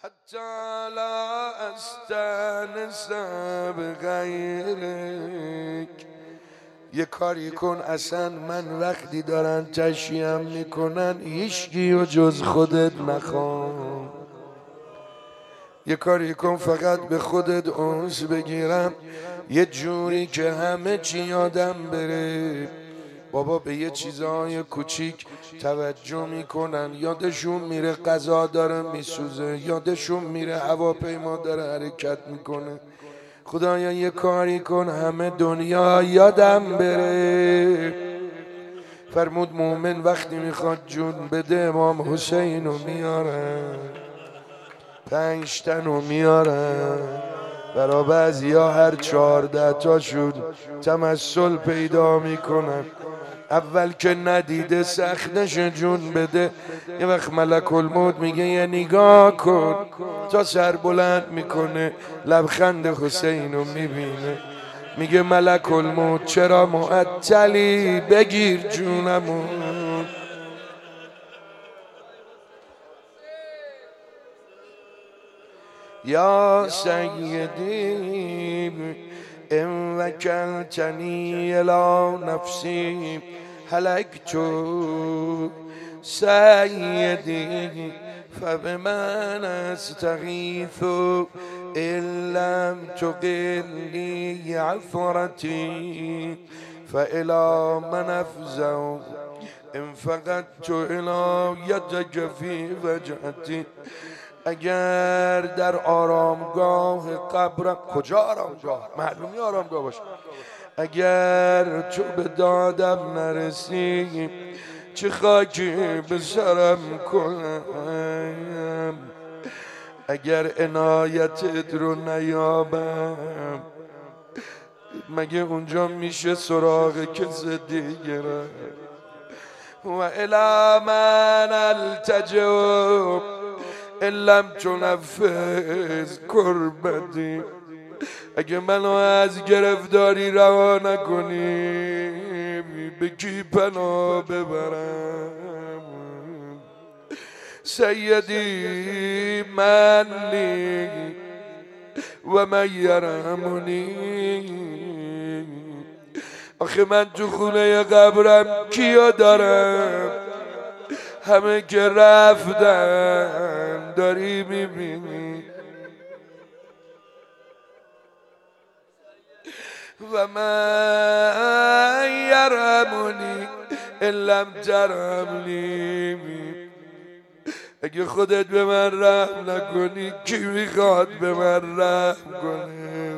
حتی لا استانس بغیرک. یه کاری کن اصلا من وقتی دارن تشییعم میکنن هیچکی و جز خودت نخوام. یه کاری کن فقط به خودت انس بگیرم، یه جوری که همه چی یادم بره. بابا به یه چیزهای کوچیک توجه میکنن، یادشون میره غذا داره میسوزه، یادشون میره هواپیما داره حرکت میکنه. خدایا یه کاری کن همه دنیا یادم بره. فرمود مومن وقتی میخواد جون بده امام حسین رو میارن، 5 تن رو میارن. برا بعضیا هر 14 تاشون تمثل پیدا میکنن. اول که ندیده سختش جون بده، یه وقت ملک الموت میگه یه نگاه کن، تا سر بلند میکنه لبخند حسین رو میبینه، میگه ملک الموت چرا معطلی، بگیر جونمون. یا سیدی ان وکلتنی الی نفسی هلکت، سیدی فبمن استغیث ان لم تقلی عثرتی فالی من افزع ان فقدت الی یدک فی وجهتی. اگر در آرامگاه قبرم، کجا آرامگاه؟ معلومی آرامگاه باشه. اگر تو به دادم نرسی چه خاکی به سرم کنم، اگر عنایتت رو نیابم مگه اونجا میشه سراغ کس دیگر؟ و الی من التجو ان لم تنفذ کربتی. اگه منو از گرفتاری رها نکنی به کی پناه ببرم؟ سیدی منی و من یرحمنی. آخه من تو خونه قبرم کیا دارم؟ همه که رفتن داری میبینی. و من یرحمنی ان لم ترحمنی. اگه خودت به من رحم نکنی کی میخواد به من رحم کنه؟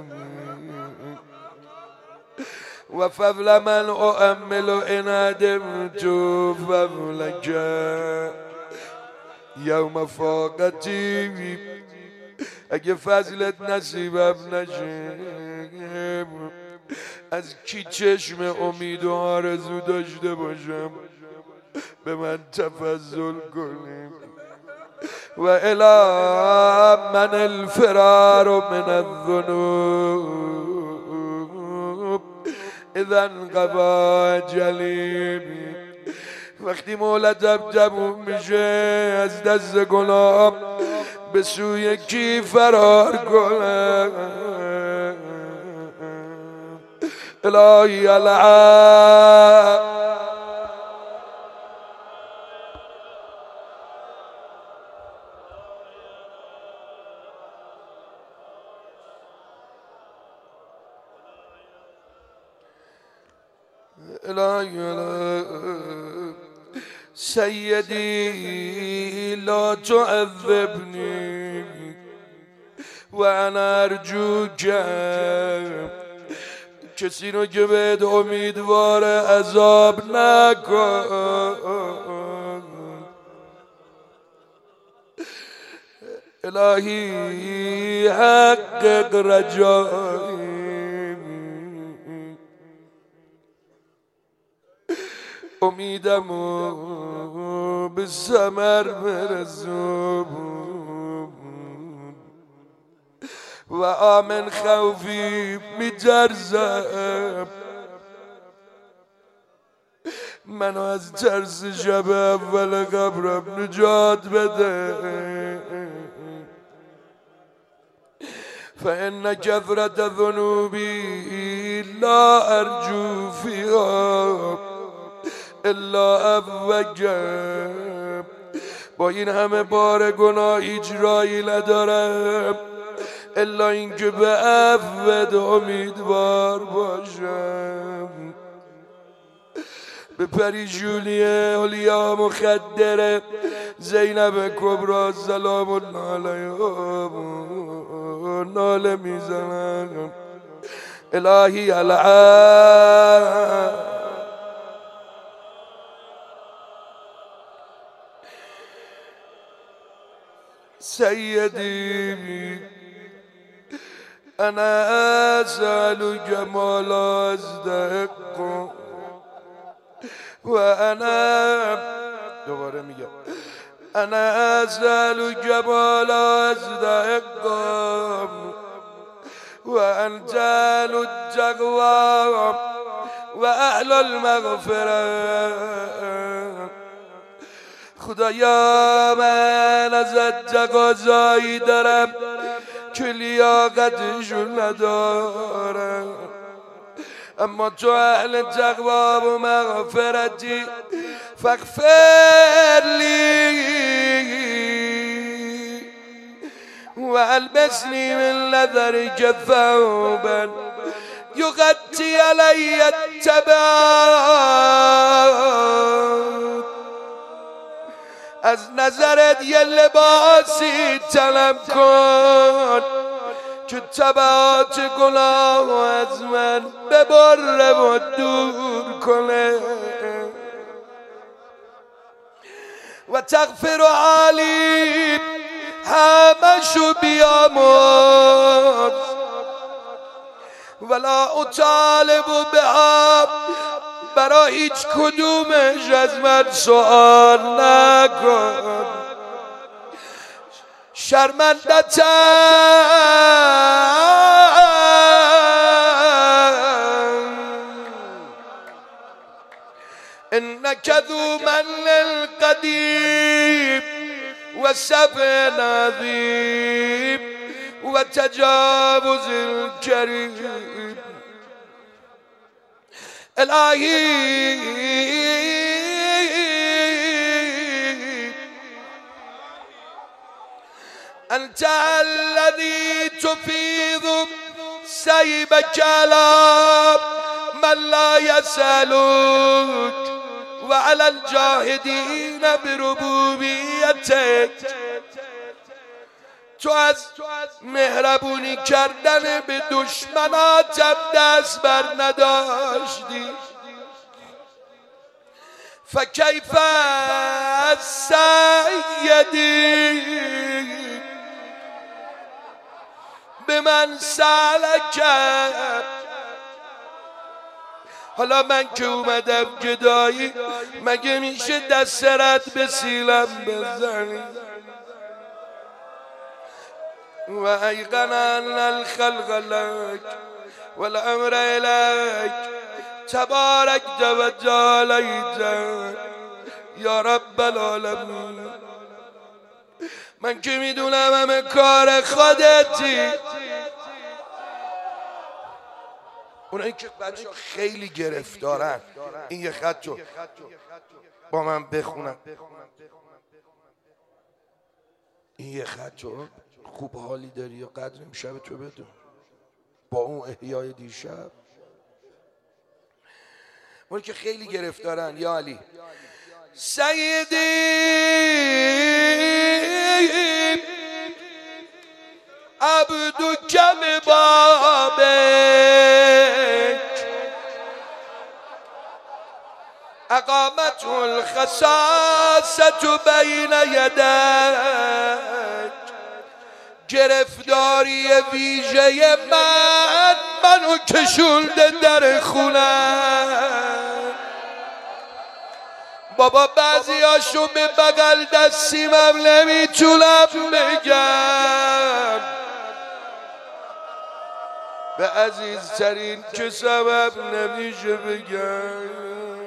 و فضل من اؤمل ان ادمت فضلک یوم فاقتی. اگه فضلت نصیبم نشه از کی چشم امید و آرزو داشته باشم به من تفضل کنیم. و الی من الفرار من الذنوب اذا انقضى اجلی. وقتی مولدم تموم میشه از دست گناه به سوی کی فرار کنم؟ الهی العب الهی العب سیدی لا تعذبنی و انا ارجوک. کسی رو که بهت امیدوار عذاب نکن. الهی حقق رجایی، امیدمو به ثمر برسون و آمن خوفی میترسم منو از ترس شب اول قبرم نجات بده. فإن كثرة ذنوبي لا أرجو فيها الا عفوک. با این همه بار گناه هیچ راهی ندارم الا اینکه به عفوت امیدوار باشم. به پریشونی اولیا مخدره زینب کبرا سلام الله علیها ناله میزنم. الهی العالم سیدی انا اسألك ما لا استحق و انا دوباره میگم انا اسألك ما لا استحق و انت اهل التقوى و اهل المغفرة. خدایا من ازت تقاضایی دارم که لیاقتشو ندارم، اما تو اهل تقوا و مغفرتی فاغفر لی و البسنی من لذرک ثوبا یغطی علی التبعات. از نظرت یه لباسی طلب کن که تبعات گناه از من ببره و دور کنه. و تغفر علی همشو بیامرز ولا اطالب بها، برای هیچ کدومش از من سؤال نکن. شرمندتم انک ذو من قدیم و سفه نظیم و تجاوز کریم. الهی انت الذي تفيض سيبك على من لا يسألك وعلى الجاهدين بربوبيتك. تو از مهربونی کردن به دشمناتم دست بر نداشتی. فکیف سیدی به من سالک. حالا من که اومدم گدایی مگه میشه دست سرت به سیلم بزنی؟ و ایقن ان الخلق لك والامر اليك تبارکت و تعالیت یا رب العالمین. من که میدونم همه کار خودتی. اونایی که بچه خیلی گرفتارن این یه خطو با من بخونم. این یه خطو خوب حالی داری یا قدر امشب تو بدون با اون احیای دیشب. اون که خیلی گرفتارن یا علی سیدی عبدک ببابک اقامته الخصاصة بین یدک. گرفتاری ویژه منو کشونده در خونم. بابا بعضی هاشو به بغل دستیمم نمیتونم بگم، به عزیزترین که سبب نمیشه بگم.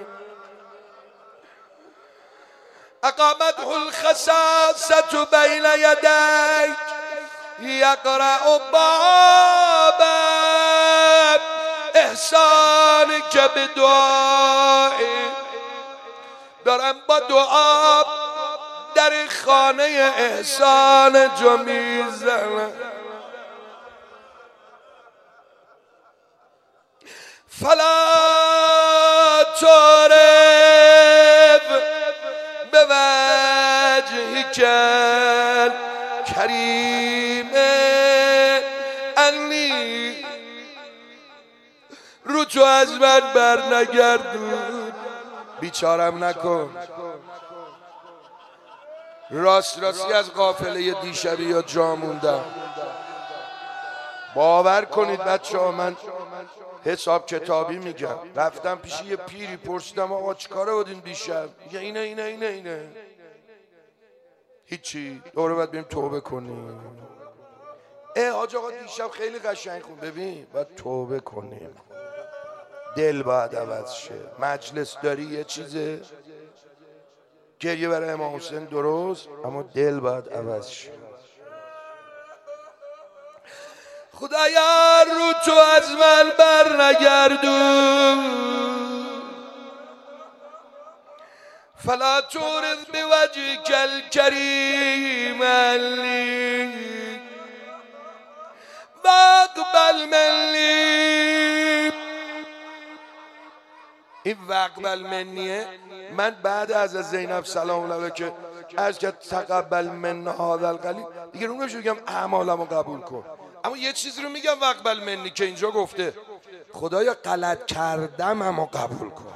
اقامته الخصاصة بین یدک یقرأ باب احسان که به دعای دارم با دعا در خانه احسان جو میزنم. فلا تعرف به وجهی کل کریم انی رو تو از من بر نگردون، بیچارم نکن. راستی از قافله دیشبی یا جا موندم. باور کنید بچه ها، من حساب کتابی میگم. رفتم پیش یه پیری پرسیدم آقا چیکاره بودین دیشب؟ میگه اینه. هیچی، دوره باید بریم توبه کنیم. حاج آقا دیشب خیلی قشنگ خون. ببین باید توبه کنیم، دل باید عوض شه. مجلس داری یه چیزه، گریه برای امام حسین درست، اما دل باید عوض شه. خدایا رو تو از من بر نگردون، فلا تورد به وجهک الکریم لی واقبل منی. این واقبل منیه. من بعد از زینب سلام الله که از که تقبل من هذا القلیل دیگه رو نمیشه بگم اعمالمو قبول کن، اما یه چیزی رو میگم واقبل منی که اینجا گفته خدایا غلط کردم اما قبول کن.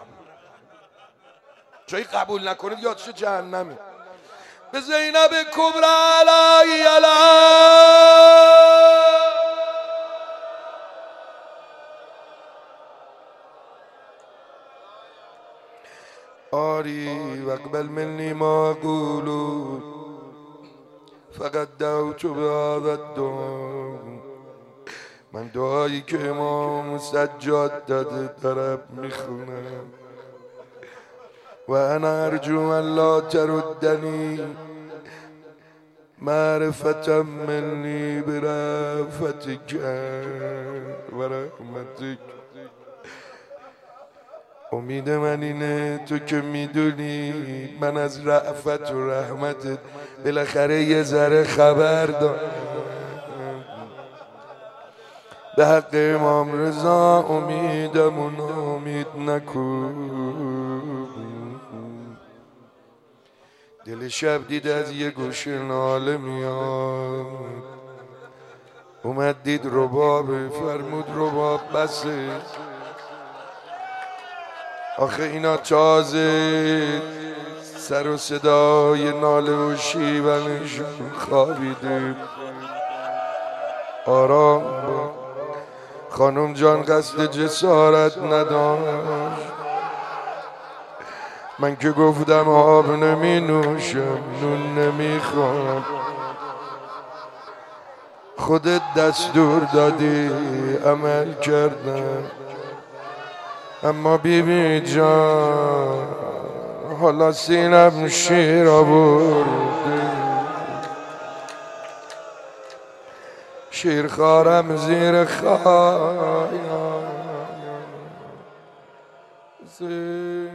جایی قبول نکنید یادش جهنمی. به زینب کبرا علی آری واقبل منی ما قولون فقط دعوت به هذا الدعا. من دعایی که امام سجاد داده دارم میخونم. و انا ارجو ان لا تردنی معرفتا منی برأفتک و رحمتک. امید من اینه تو که میدونی من از رأفت و رحمتت بالاخره یه ذره خبر دارم. به حق امام رضا امیدم و نامید نکن. دل شب دید از یه گوش ناله میاد، اومد دید ربابه، فرمود رباب بسه. آخه اینا تازه سر و صدای ناله و شیونشون خوابیده. آرام با خانم جان قصد جسارت نداشت. من که گفتم آب نمی نوشم نون نمی خورم، خودت دستور دادی عمل کردم. اما بیبی جان حالا سینم شیر آورده، شیر خارم زیر خایم.